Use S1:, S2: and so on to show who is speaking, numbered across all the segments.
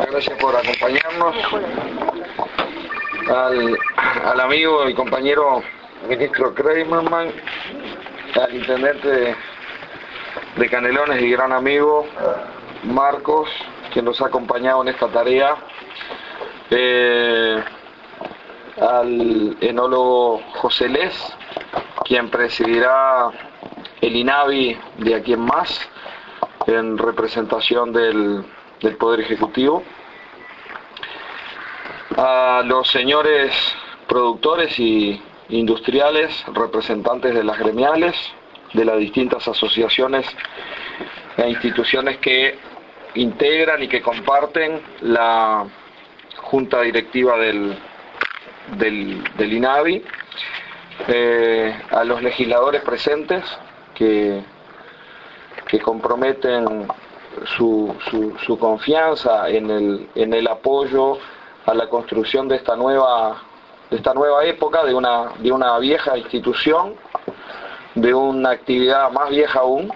S1: muchas gracias por acompañarnos. Al amigo y compañero ministro Kramerman, al intendente de Canelones y gran amigo Marcos, quien nos ha acompañado en esta tarea, al enólogo José Les, quien presidirá el INAVI de aquí en más, en representación del Poder Ejecutivo, a los señores productores y industriales, representantes de las gremiales, de las distintas asociaciones e instituciones que integran y que comparten la junta directiva del INAVI, a los legisladores presentes que comprometen su confianza en el apoyo a la construcción de esta nueva época, de una vieja institución, de una actividad más vieja aún,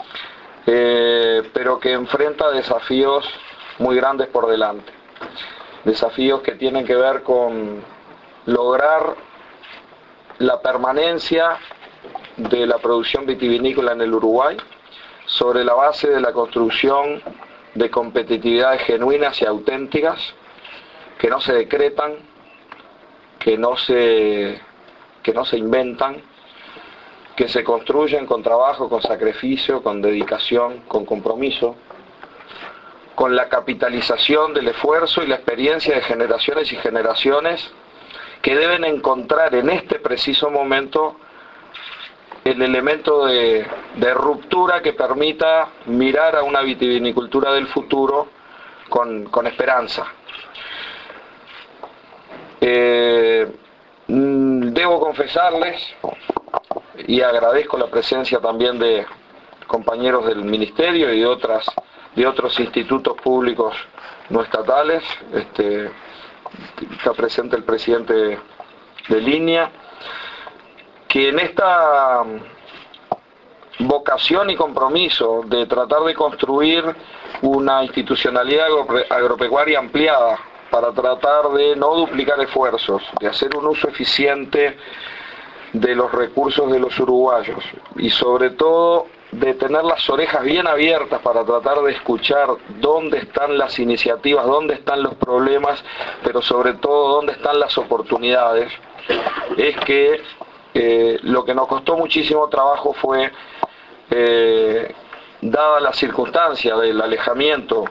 S1: pero que enfrenta desafíos muy grandes por delante. Desafíos que tienen que ver con lograr la permanencia de la producción vitivinícola en el Uruguay sobre la base de la construcción de competitividades genuinas y auténticas que no se decretan, que no se inventan, que se construyen con trabajo, con sacrificio, con dedicación, con compromiso, con la capitalización del esfuerzo y la experiencia de generaciones y generaciones que deben encontrar en este preciso momento el elemento de ruptura que permita mirar a una vitivinicultura del futuro con esperanza. Debo confesarles, y agradezco la presencia también de compañeros del Ministerio y de otros institutos públicos no estatales, está presente el presidente de línea, que en esta vocación y compromiso de tratar de construir una institucionalidad agropecuaria ampliada para tratar de no duplicar esfuerzos, de hacer un uso eficiente de los recursos de los uruguayos y sobre todo de tener las orejas bien abiertas para tratar de escuchar dónde están las iniciativas, dónde están los problemas, pero sobre todo dónde están las oportunidades, es que lo que nos costó muchísimo trabajo fue, dada la circunstancia del alejamiento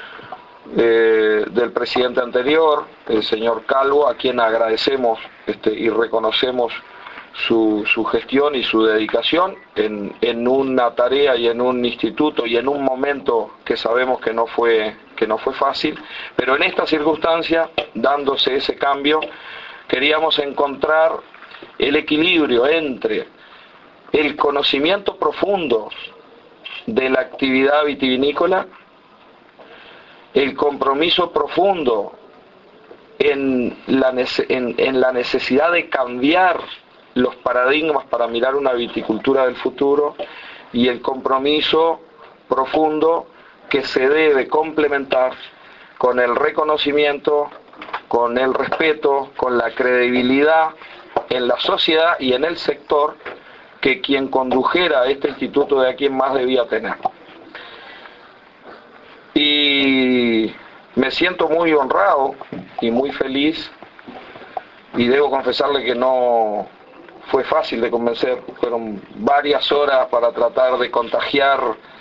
S1: del presidente anterior, el señor Calvo, a quien agradecemos y reconocemos su gestión y su dedicación en una tarea y en un instituto y en un momento que sabemos que no fue fácil, pero en esta circunstancia, dándose ese cambio, queríamos encontrar el equilibrio entre el conocimiento profundo de la actividad vitivinícola, el compromiso profundo en la necesidad de cambiar los paradigmas para mirar una viticultura del futuro y el compromiso profundo que se debe complementar con el reconocimiento, con el respeto, con la credibilidad en la sociedad y en el sector que quien condujera este instituto de aquí en más debía tener. Y me siento muy honrado y muy feliz, y debo confesarle que no fue fácil de convencer, fueron varias horas para tratar de contagiar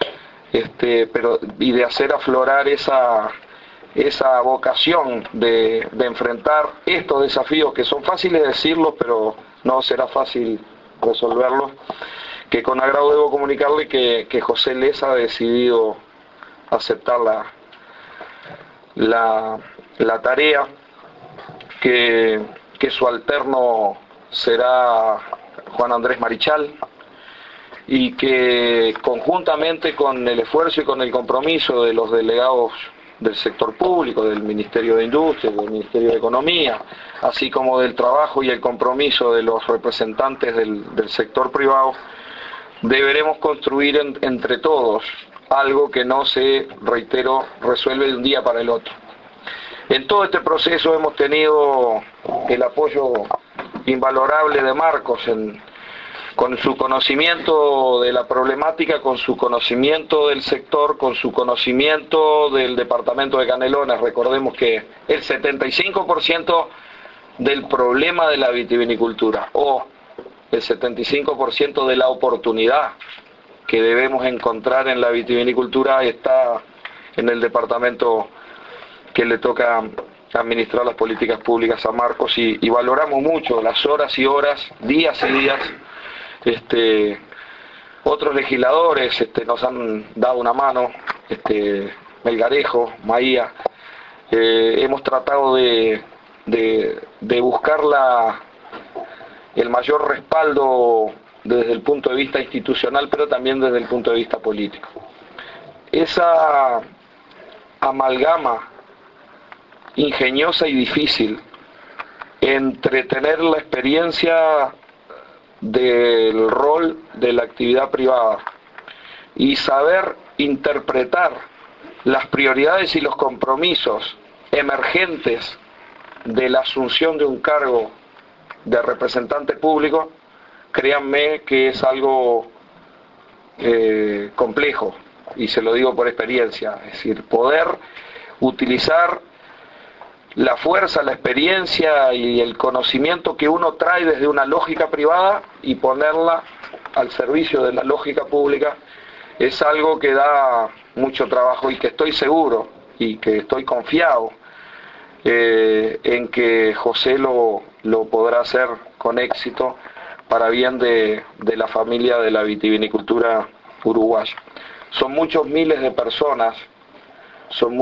S1: y de hacer aflorar esa vocación de enfrentar estos desafíos que son fáciles de decirlos, pero no será fácil resolverlos, que con agrado debo comunicarle que José Les ha decidido aceptar la tarea, que su alterno será Juan Andrés Marichal, y que conjuntamente con el esfuerzo y con el compromiso de los delegados del sector público, del Ministerio de Industria, del Ministerio de Economía, así como del trabajo y el compromiso de los representantes del sector privado, deberemos construir entre todos algo que no se, reitero, resuelve de un día para el otro. En todo este proceso hemos tenido el apoyo invalorable de Marcos con su conocimiento de la problemática, con su conocimiento del sector, con su conocimiento del departamento de Canelones. Recordemos que el 75% del problema de la vitivinicultura o el 75% de la oportunidad que debemos encontrar en la vitivinicultura está en el departamento que le toca administrar las políticas públicas a Marcos, y valoramos mucho las horas y horas, días y días. Otros legisladores nos han dado una mano, Melgarejo, Maía. Hemos tratado de buscar el mayor respaldo desde el punto de vista institucional, pero también desde el punto de vista político. Esa amalgama ingeniosa y difícil entre tener la experiencia del rol de la actividad privada y saber interpretar las prioridades y los compromisos emergentes de la asunción de un cargo de representante público, créanme que es algo complejo, y se lo digo por experiencia. Es decir, poder utilizar la fuerza, la experiencia y el conocimiento que uno trae desde una lógica privada y ponerla al servicio de la lógica pública es algo que da mucho trabajo, y que estoy seguro y que estoy confiado en que José lo podrá hacer con éxito para bien de la familia de la vitivinicultura uruguaya. Son muchos miles de personas, son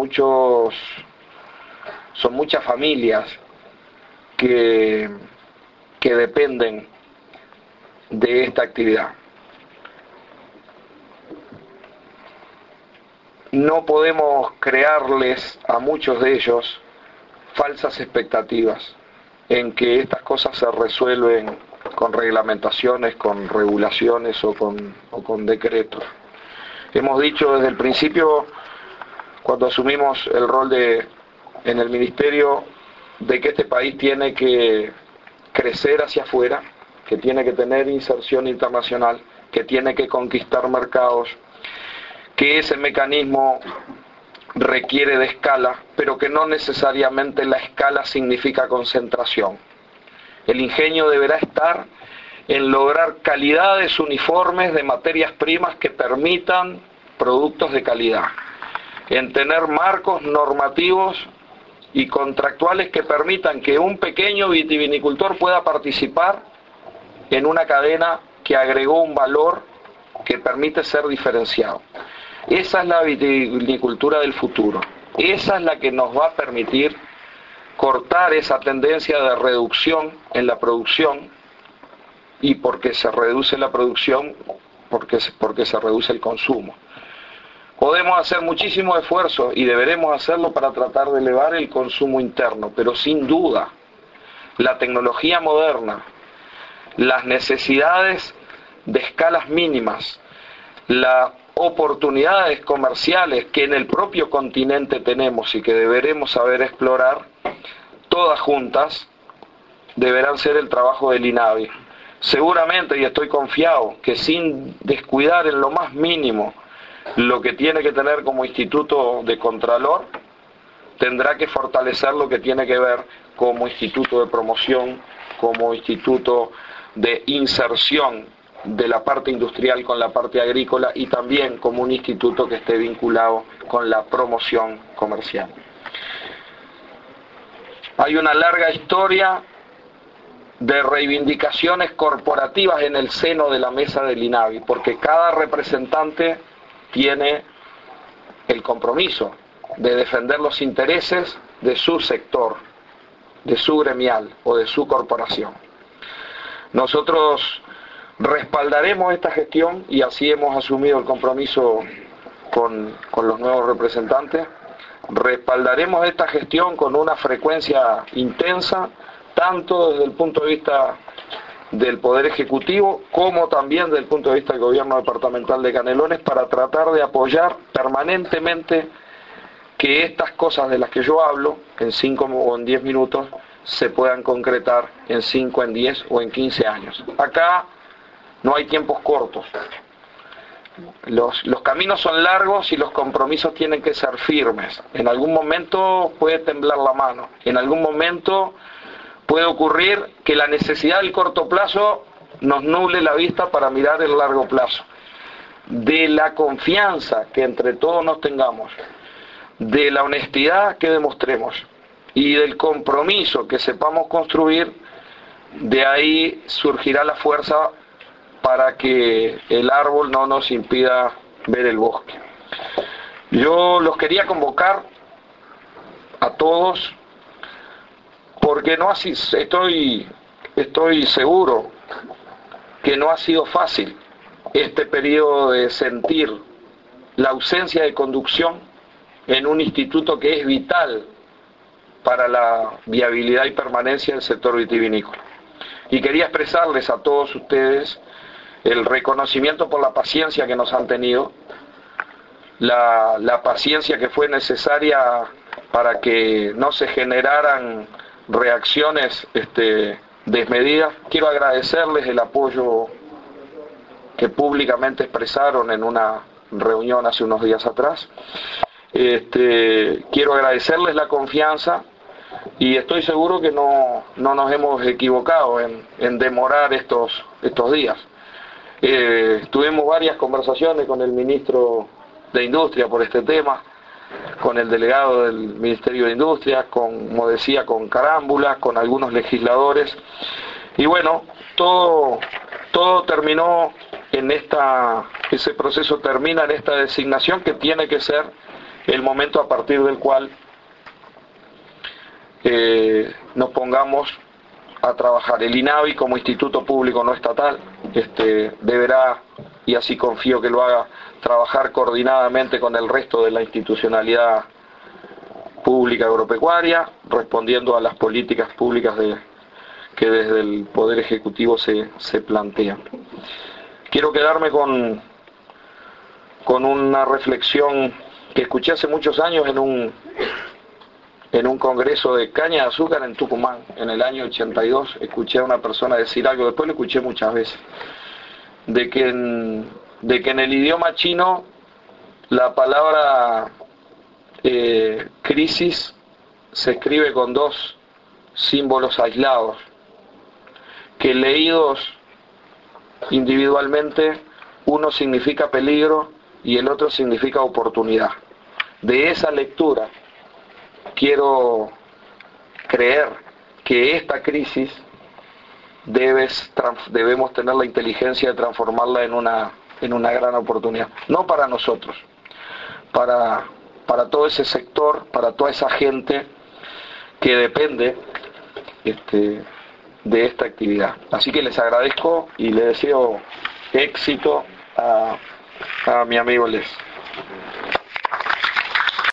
S1: muchas familias que dependen de esta actividad. No podemos crearles a muchos de ellos falsas expectativas en que estas cosas se resuelven con reglamentaciones, con regulaciones o con decretos. Hemos dicho desde el principio, cuando asumimos el rol en el ministerio, de que este país tiene que crecer hacia afuera, que tiene que tener inserción internacional, que tiene que conquistar mercados, que ese mecanismo requiere de escala, pero que no necesariamente la escala significa concentración. El ingenio deberá estar en lograr calidades uniformes de materias primas que permitan productos de calidad, en tener marcos normativos y contractuales que permitan que un pequeño vitivinicultor pueda participar en una cadena que agregó un valor que permite ser diferenciado. Esa es la vitivinicultura del futuro. Esa es la que nos va a permitir cortar esa tendencia de reducción en la producción, y porque se reduce la producción, porque se reduce el consumo. Podemos hacer muchísimo esfuerzo y deberemos hacerlo para tratar de elevar el consumo interno, pero sin duda la tecnología moderna, las necesidades de escalas mínimas, las oportunidades comerciales que en el propio continente tenemos y que deberemos saber explorar, todas juntas deberán ser el trabajo del INAVI. Seguramente, y estoy confiado, que sin descuidar en lo más mínimo lo que tiene que tener como instituto de Contralor, tendrá que fortalecer lo que tiene que ver como instituto de promoción, como instituto de inserción de la parte industrial con la parte agrícola, y también como un instituto que esté vinculado con la promoción comercial. Hay una larga historia de reivindicaciones corporativas en el seno de la mesa del INAVI, porque cada representante tiene el compromiso de defender los intereses de su sector, de su gremial o de su corporación. Nosotros respaldaremos esta gestión, y así hemos asumido el compromiso con los nuevos representantes. Respaldaremos esta gestión con una frecuencia intensa, tanto desde el punto de vista del Poder Ejecutivo como también desde el punto de vista del Gobierno Departamental de Canelones, para tratar de apoyar permanentemente que estas cosas de las que yo hablo en 5 o en 10 minutos se puedan concretar en 5, en 10 o en 15 años. Acá no hay tiempos cortos. Los caminos son largos y los compromisos tienen que ser firmes. En algún momento puede temblar la mano, en algún momento puede ocurrir que la necesidad del corto plazo nos nuble la vista para mirar el largo plazo. De la confianza que entre todos nos tengamos, de la honestidad que demostremos y del compromiso que sepamos construir, de ahí surgirá la fuerza para que el árbol no nos impida ver el bosque. Yo los quería convocar a todos porque no así estoy seguro que no ha sido fácil este periodo de sentir la ausencia de conducción en un instituto que es vital para la viabilidad y permanencia del sector vitivinícola. Y quería expresarles a todos ustedes el reconocimiento por la paciencia que nos han tenido, la paciencia que fue necesaria para que no se generaran reacciones desmedidas. Quiero agradecerles el apoyo que públicamente expresaron en una reunión hace unos días atrás. Quiero agradecerles la confianza y estoy seguro que no nos hemos equivocado en demorar estos días. Tuvimos varias conversaciones con el ministro de Industria por este tema, con el delegado del Ministerio de Industria, como decía, con carámbulas, con algunos legisladores, y bueno, todo terminó en ese proceso termina en esta designación que tiene que ser el momento a partir del cual nos pongamos a trabajar. El INAVI, como instituto público no estatal, deberá, y así confío que lo haga, trabajar coordinadamente con el resto de la institucionalidad pública agropecuaria, respondiendo a las políticas públicas que desde el Poder Ejecutivo se plantean. Quiero quedarme con una reflexión que escuché hace muchos años en un congreso de caña de azúcar en Tucumán, en el año 82, escuché a una persona decir algo, después lo escuché muchas veces, de que en el idioma chino la palabra crisis se escribe con 2 símbolos aislados, que leídos individualmente, uno significa peligro y el otro significa oportunidad. De esa lectura quiero creer que esta crisis debemos tener la inteligencia de transformarla en una gran oportunidad. No para nosotros, para todo ese sector, para toda esa gente que depende de esta actividad. Así que les agradezco y le deseo éxito a mi amigo Les.